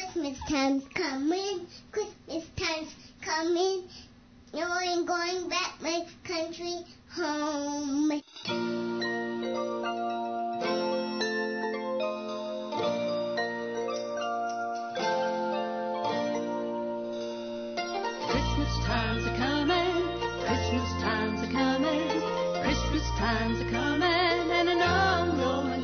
Christmas time's coming, Christmas time's coming. I'm going back my country home. Christmas times are coming, Christmas times are coming, Christmas times are coming, and I know I'm going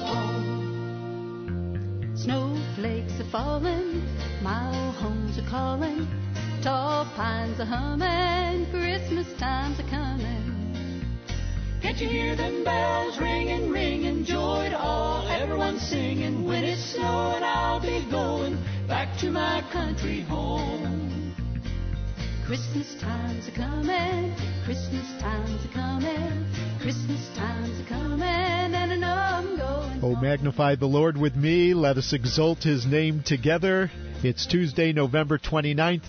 home. Snowflakes are falling, my old homes are calling, tall pines are humming, Christmas times are coming. Can't you hear them bells ringing, ringing, joy to all, everyone singing, when it's snowing I'll be going back to my country home. Christmas times are coming, Christmas times are coming, Christmas times are coming, and I know I'm going Oh, home. magnify the Lord with me. Let us exalt his name together. It's Tuesday, November 29th,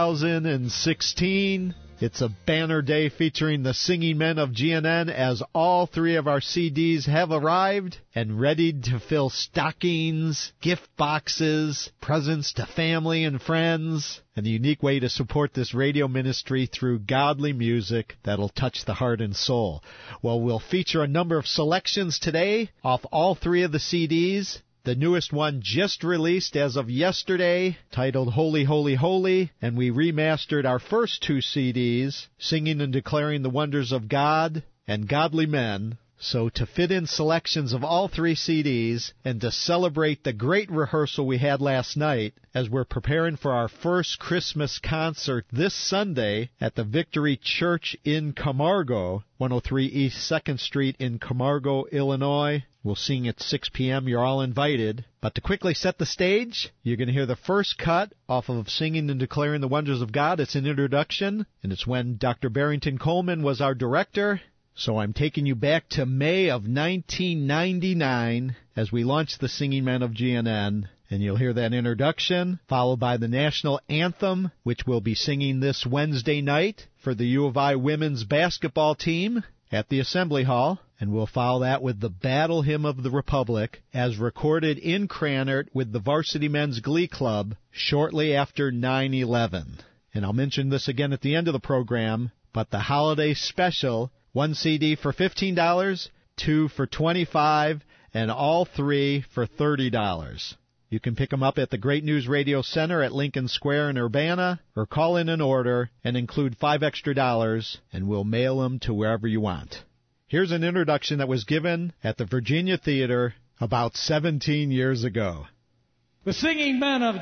2016. It's a banner day featuring the singing men of GNN as all three of our CDs have arrived and ready to fill stockings, gift boxes, presents to family and friends, and a unique way to support this radio ministry through godly music that'll touch the heart and soul. Well, we'll feature a number of selections today off all three of the CDs. The newest one just released as of yesterday, titled Holy, Holy, Holy, and we remastered our first two CDs, Singing and Declaring the Wonders of God and Godly Men. So to fit in selections of all three CDs and to celebrate the great rehearsal we had last night as we're preparing for our first Christmas concert this Sunday at the Victory Church in Camargo, 103 East 2nd Street in Camargo, Illinois. We'll sing at 6 p.m. You're all invited. But to quickly set the stage, you're going to hear the first cut off of Singing and Declaring the Wonders of God. It's an introduction, and it's when Dr. Barrington Coleman was our director. So I'm taking you back to May of 1999 as we launched the Singing Men of GNN. And you'll hear that introduction, followed by the national anthem, which we'll be singing this Wednesday night for the U of I women's basketball team at the Assembly Hall. And we'll follow that with the Battle Hymn of the Republic, as recorded in Cranert with the Varsity Men's Glee Club shortly after 9/11. And I'll mention this again at the end of the program, but the holiday special, one CD for $15, two for $25, and all three for $30. You can pick them up at the Great News Radio Center at Lincoln Square in Urbana, or call in an order and include $5 extra, and we'll mail them to wherever you want. Here's an introduction that was given at the Virginia Theater about 17 years ago. The Singing Men of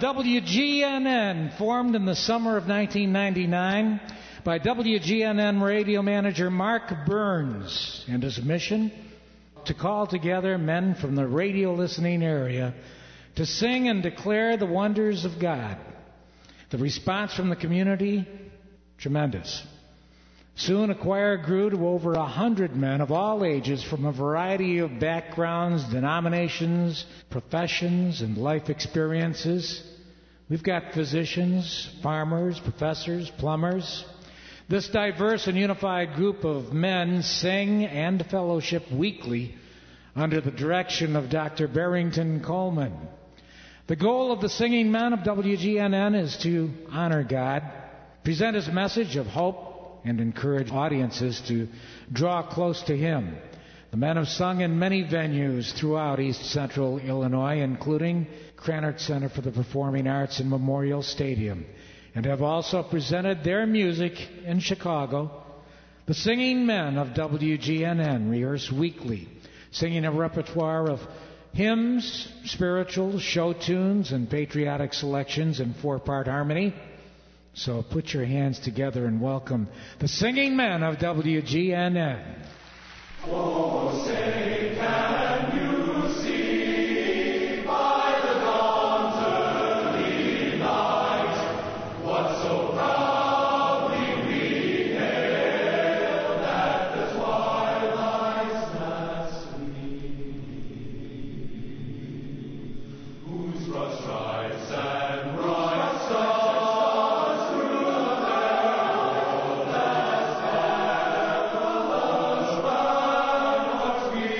WGNN, formed in the summer of 1999 by WGNN radio manager Mark Burns, and his mission to call together men from the radio listening area to sing and declare the wonders of God. The response from the community, tremendous. Soon a choir grew to over 100 men of all ages from a variety of backgrounds, denominations, professions, and life experiences. We've got physicians, farmers, professors, plumbers. This diverse and unified group of men sing and fellowship weekly under the direction of Dr. Barrington Coleman. The goal of the Singing Men of WGNN is to honor God, present His message of hope, and encourage audiences to draw close to Him. The men have sung in many venues throughout East Central Illinois, including Cranert Center for the Performing Arts and Memorial Stadium, and have also presented their music in Chicago. The Singing Men of WGNN rehearse weekly, singing a repertoire of hymns, spirituals, show tunes, and patriotic selections in four-part harmony. So put your hands together and welcome the Singing Men of WGNN. Oh, say, can you see by the dawn's early light what so proudly we hailed at the twilight's last gleam, whose broad stripes and bright stars we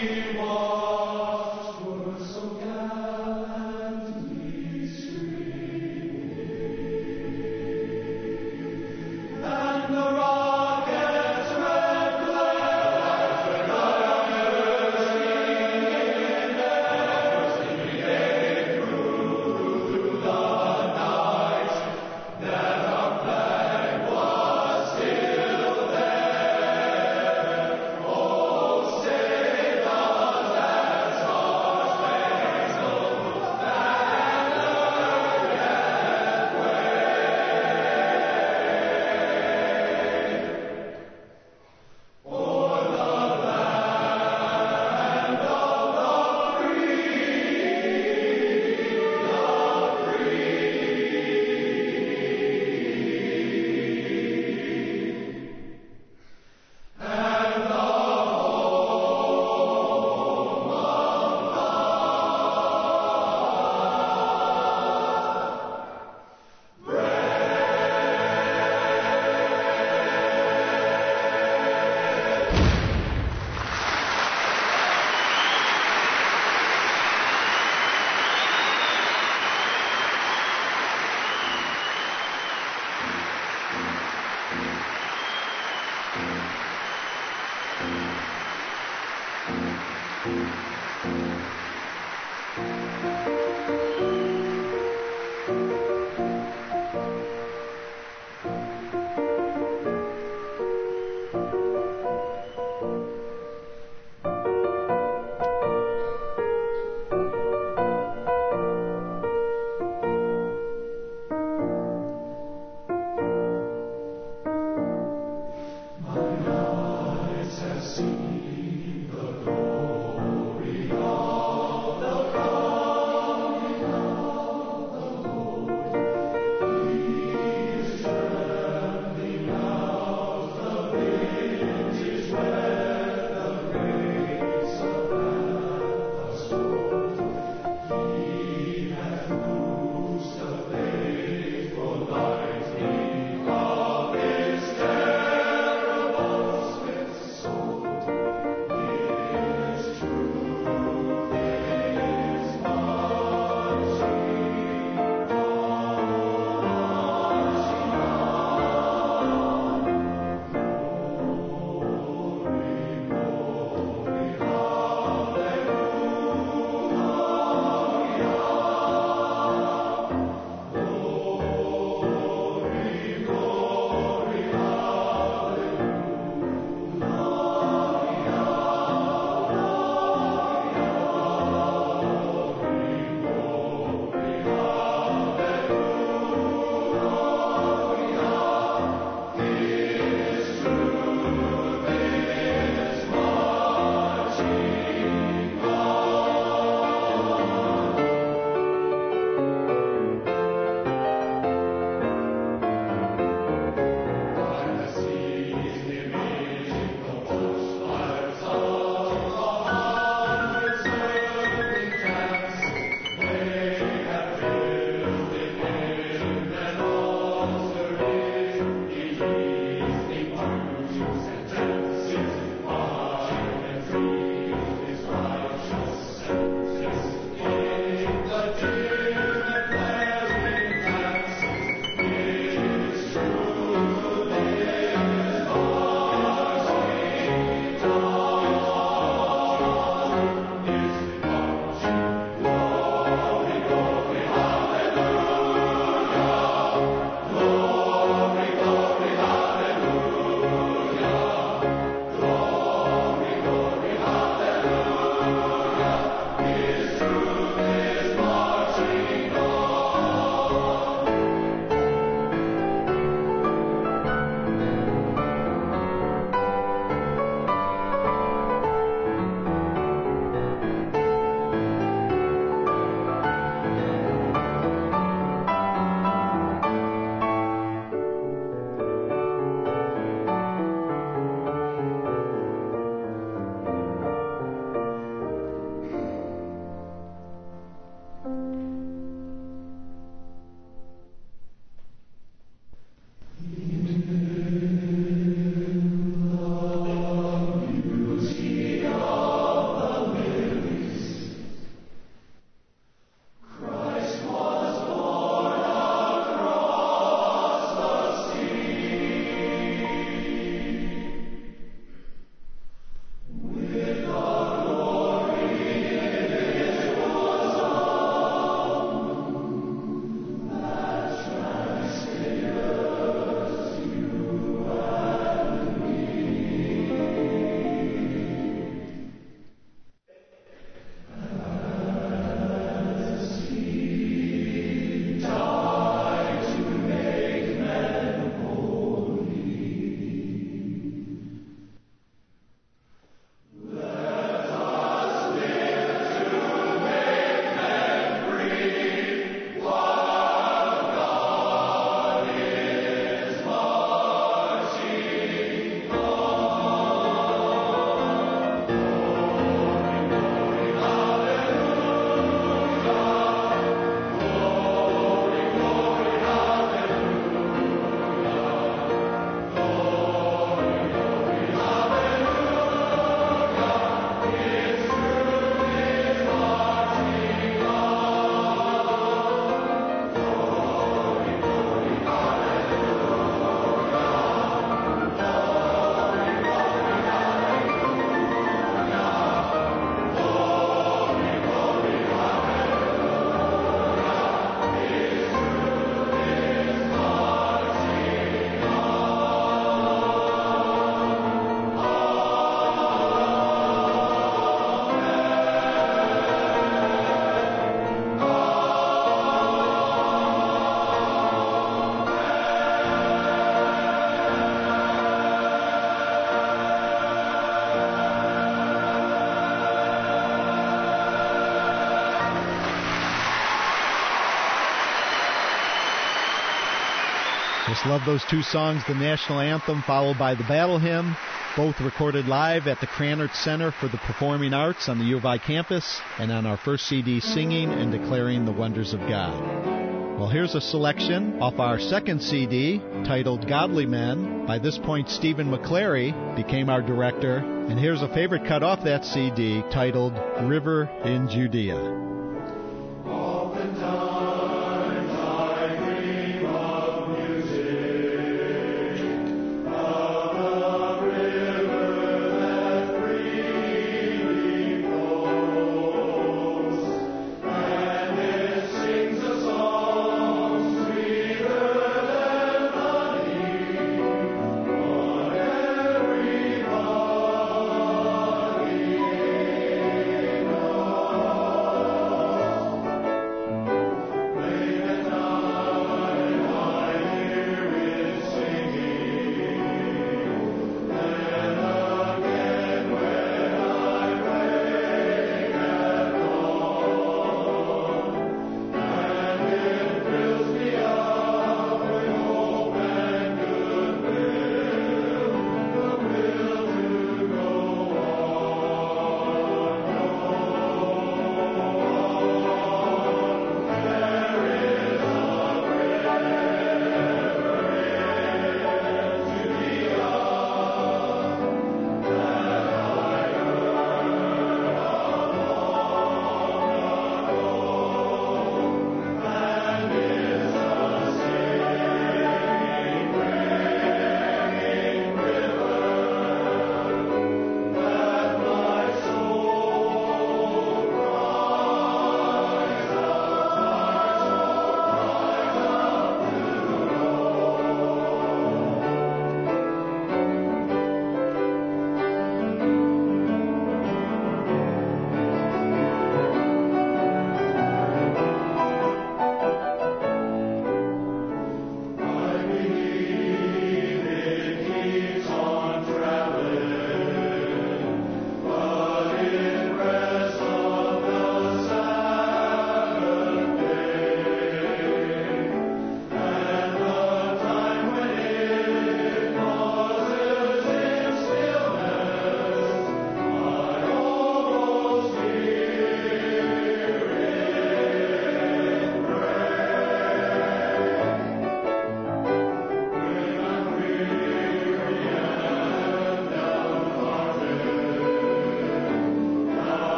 Just love those two songs, the national anthem followed by the battle hymn, both recorded live at the Krannert Center for the Performing Arts on the U of I campus, and on our first CD, Singing and Declaring the Wonders of God. Well, here's a selection off our second CD, titled Godly Men. By this point, Stephen McClary became our director, and here's a favorite cut off that CD, titled River in Judea.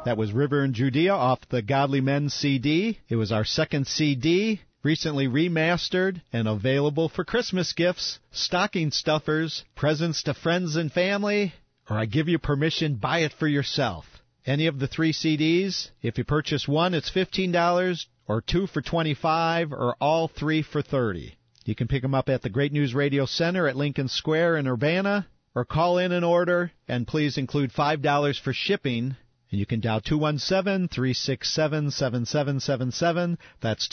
That was River in Judea off the Godly Men CD. It was our second CD, recently remastered and available for Christmas gifts, stocking stuffers, presents to friends and family, or I give you permission, buy it for yourself. Any of the 3 CDs, if you purchase one, it's $15, or 2 for $25, or all 3 for $30. You can pick them up at the Great News Radio Center at Lincoln Square in Urbana, or call in an order, and please include $5 for shipping. And you can dial 217-367-7777. That's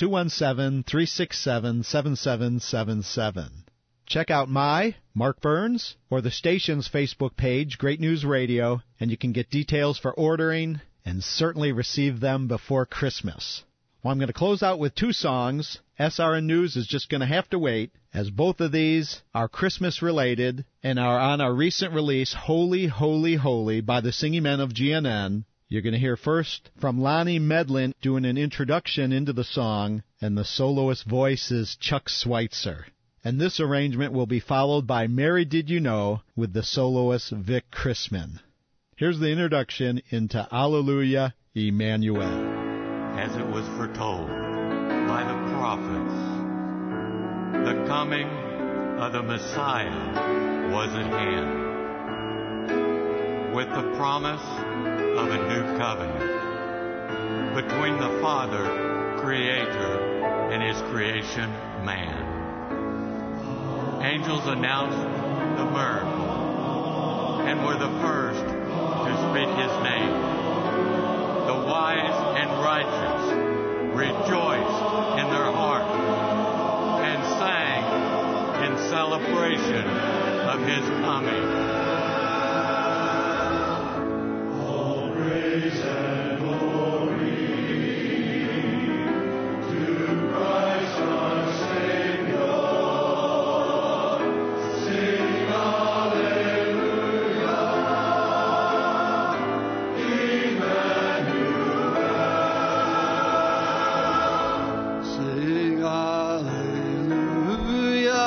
217-367-7777. Check out Mark Burns, or the station's Facebook page, Great News Radio, and you can get details for ordering and certainly receive them before Christmas. Well, I'm going to close out with 2 songs. SRN News is just going to have to wait, as both of these are Christmas-related and are on our recent release, Holy, Holy, Holy, by the Singing Men of GNN. You're going to hear first from Lonnie Medlin doing an introduction into the song, and the soloist voice is Chuck Schweitzer. And this arrangement will be followed by Mary Did You Know with the soloist Vic Chrisman. Here's the introduction into Alleluia, Emmanuel. As it was foretold by the prophets, the coming of the Messiah was at hand, with the promise of a new covenant between the Father, Creator, and His creation, man. Angels announced the miracle and were the first to speak His name. The wise and righteous rejoiced in their hearts and sang in celebration of His coming. All praise and glory to Christ our Savior. Sing Alleluia, Emmanuel. Sing Alleluia,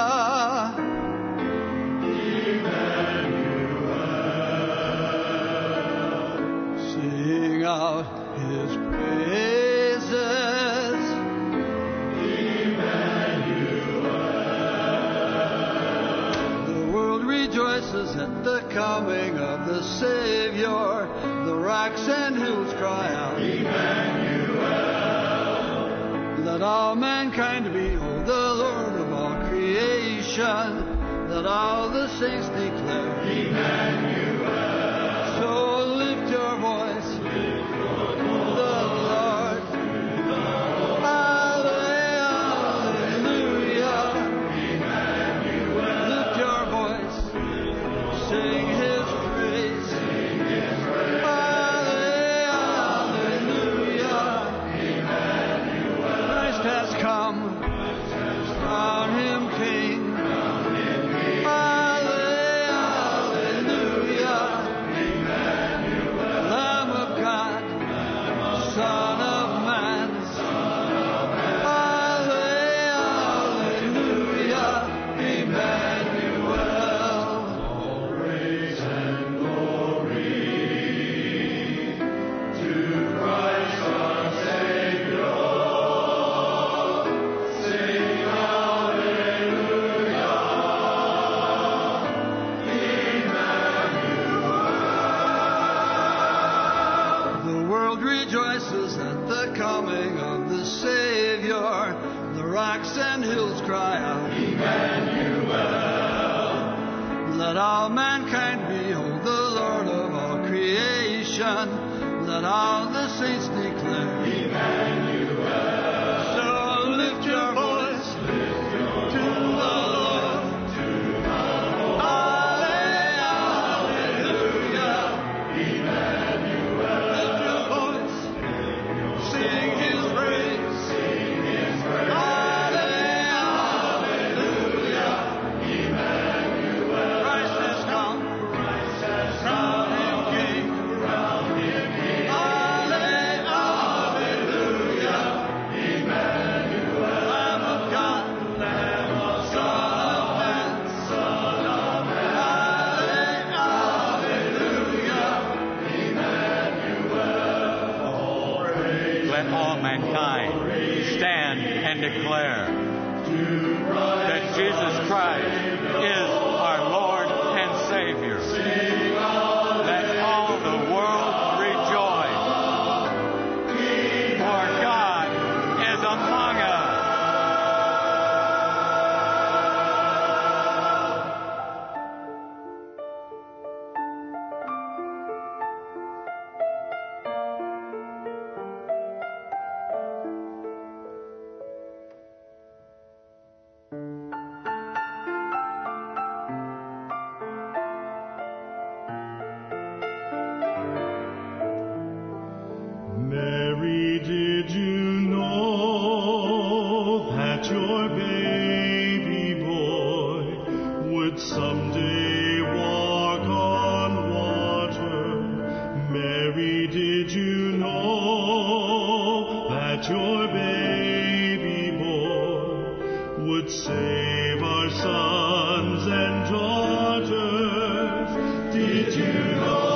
sing out His praises, the world rejoices at the coming of the Savior. The rocks and hills cry out, Emmanuel. Let all mankind behold the Lord of all creation. Let all the saints declare, Emmanuel. So lift your voice to the Lord. Alleluia. Lift your voice. Sing His praise. Alleluia. Christ has come. Crown Him King. Alleluia. Lamb of God, Son of Man. Alleluia, Emmanuel. All praise and glory to Christ our Savior. Sing Alleluia, Emmanuel. The world rejoices at the coming of the Savior. The rocks and hills cry out, Emmanuel. Let all mankind behold the Lord of all creation. Let all the saints declare, Emmanuel. So lift your voice to the Lord. Alleluia. Lift your voice. Sing His praise. Alleluia. Christ has come. Crown Him King. Alleluia. let all mankind stand and declare that Jesus Christ is our Lord and Savior. Let all the world rejoice, for God is among us. Mary, did you know that your baby boy would someday walk on water? Mary, did you know that your baby boy would save our sons and daughters? Did you know?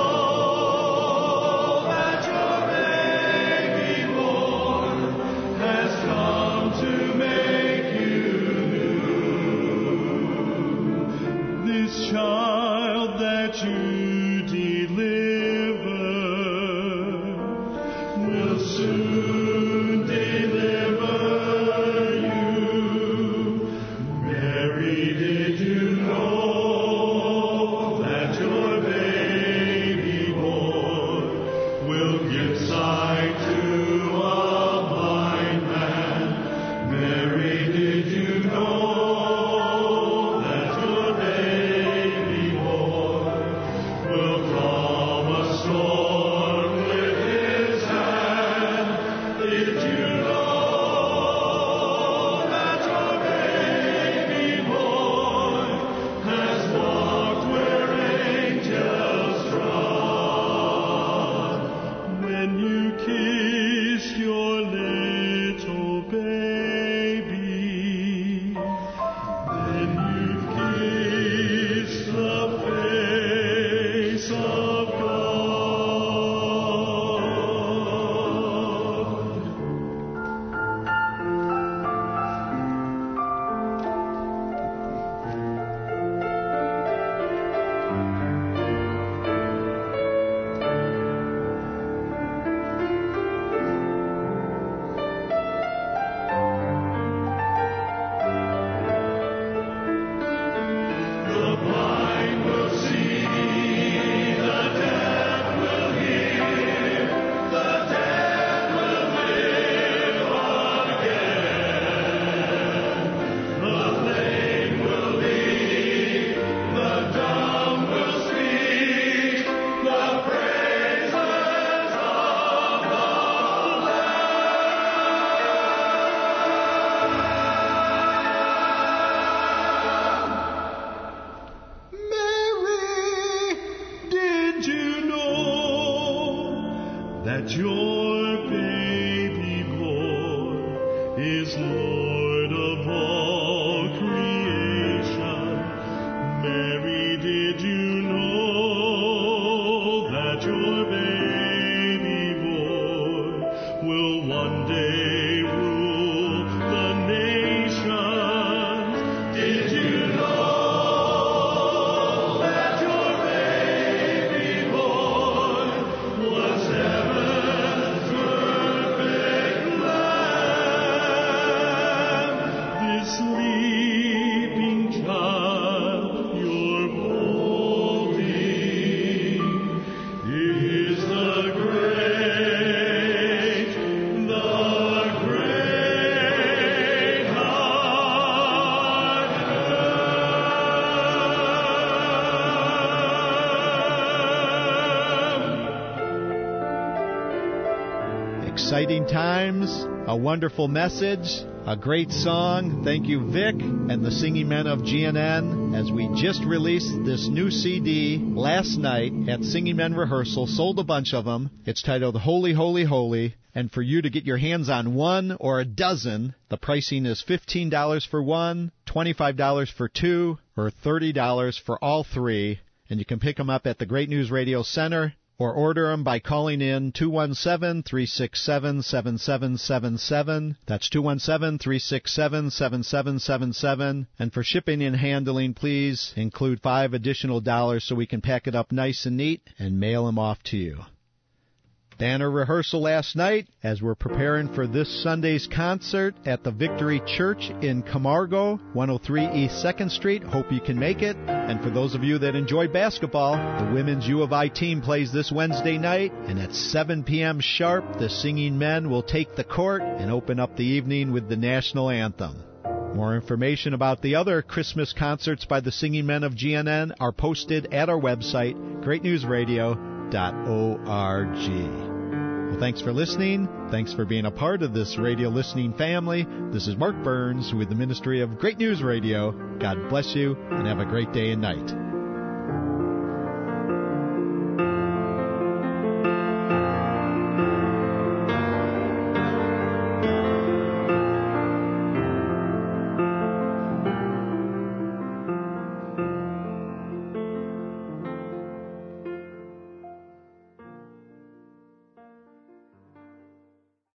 Child that you deliver will soon deliver you. Mary, did you know that your baby boy will give sight to a blind man? Mary, did you know? That your baby boy is Lord of all creation. Mary, did you know that your baby boy will one day rule the nations? Did you know? Exciting times, a wonderful message, a great song. Thank you, Vic and the Singing Men of GNN, as we just released this new CD last night at Singing Men Rehearsal. Sold a bunch of them. It's titled Holy, Holy, Holy. And for you to get your hands on one or a dozen, the pricing is $15 for one, $25 for two, or $30 for all three. And you can pick them up at the Great News Radio Center or order them by calling in 217-367-7777. That's 217-367-7777. And for shipping and handling, please include $5 additional so we can pack it up nice and neat and mail them off to you. Banner rehearsal last night as we're preparing for this Sunday's concert at the Victory Church in Camargo, 103 East 2nd Street. Hope you can make it. And for those of you that enjoy basketball, the women's U of I team plays this Wednesday night, and at 7 p.m. sharp, the Singing Men will take the court and open up the evening with the national anthem. More information about the other Christmas concerts by the Singing Men of GNN are posted at our website, greatnewsradio.org. Well, thanks for listening. Thanks for being a part of this radio listening family. This is Mark Burns with the Ministry of Great News Radio. God bless you, and have a great day and night.